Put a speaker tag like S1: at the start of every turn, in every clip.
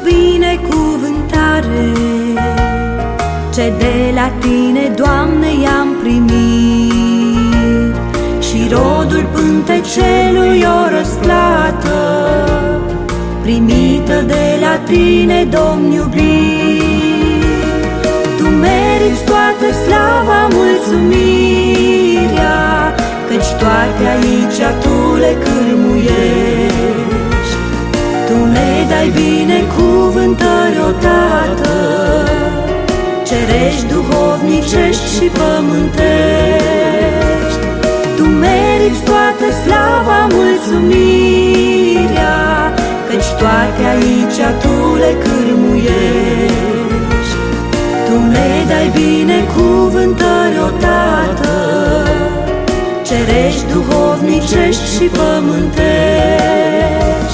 S1: binecuvântare ce de la Tine, Doamne, i-am primit, și rodul pântecelui o răsplată primită de la Tine, Domn iubit. Tu meriți toată slava, mulțumirea, căci toate aici Tu le cârmuiești. Tu ne dai binecuvântări, o Tată, cerești, duhovnicești și pământești. Tu meriți toată slava, mulțumirea, căci toate aici Tu le cârmuiești. Tu ne dai binecuvântări, o Tată, cerești, duhovnicești și pământești.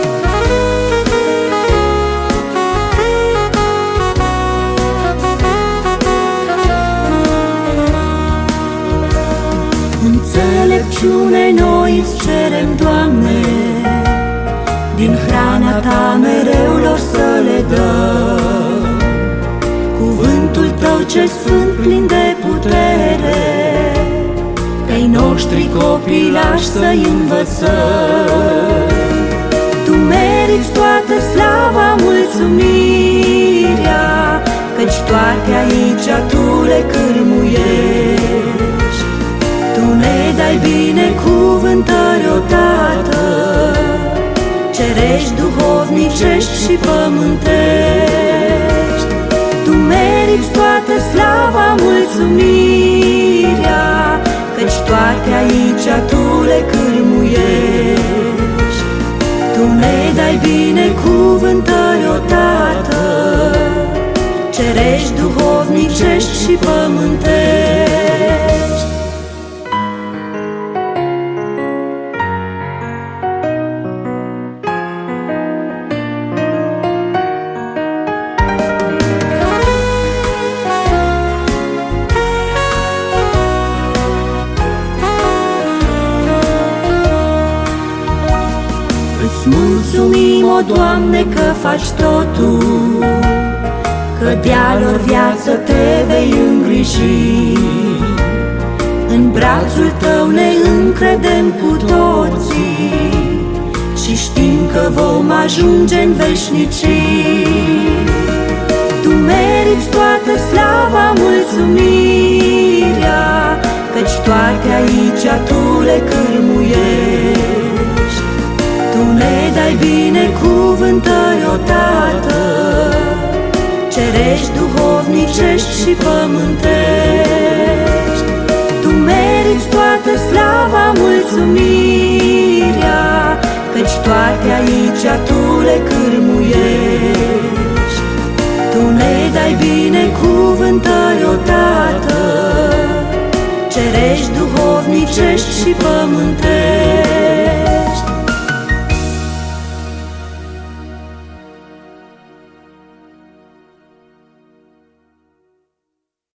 S1: Înțelepciune noi îți cerem, Doamne, din hrana Ta mereu lor să le dăm. Cuvântul Tău cel sfânt plin de putere, pe-ai noștri copilași să-i învățăm. Tu meriți toată slava, mulțumirea, căci toate aici Tu le cârmuiești. Tu ne dai binecuvântări, o Tată, cerești, duhovnicești și pământești. Tu meriți toată slava, mulțumirea, căci toate aici Tu le cârmuiești. Tu ne dai binecuvântări, o Tată, cerești, duhovnicești și pământești. Îți mulțumim, o Doamne, că faci totul, că de-a lor viață Te vei îngriji. În brațul Tău ne încredem cu toții și știm că vom ajunge în veșnicii. Tu meriți toată slava, mulțumirea, căci toate aici Tu le cârmuiești. Tu ne dai binecuvântări, o Tată, cerești, duhovnicești și pământești. Tu meriți toată slava, mulțumirea, căci toate aici Tu le cârmuiești. Tu ne dai binecuvântări, o Tată, cerești, duhovnicești și pământești.